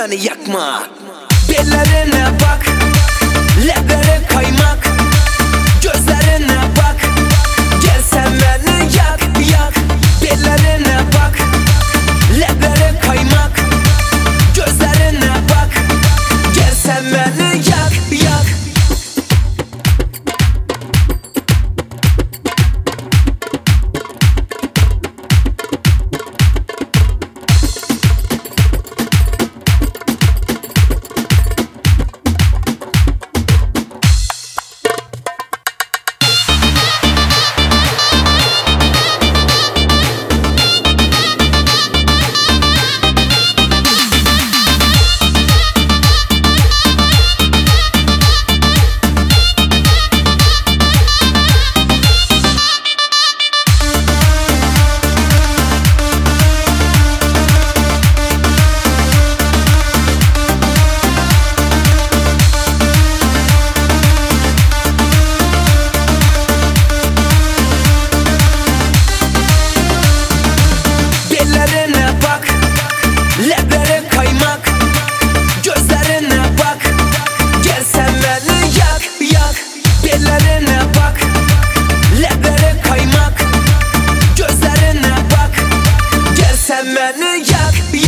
beni yakma. Bellerine bak, lebleri kaymak. Gözlerine bak, gel sen beni yak, yak. Bellerine bak, lebleri kaymak. Gözlerine bak, gel sen beni yak, yak. Lebleri kaymak. Gözlerine bak, gel sen beni yak, yak. Bellerine bak, lebleri kaymak. Gözlerine bak, gel sen beni yak, yak.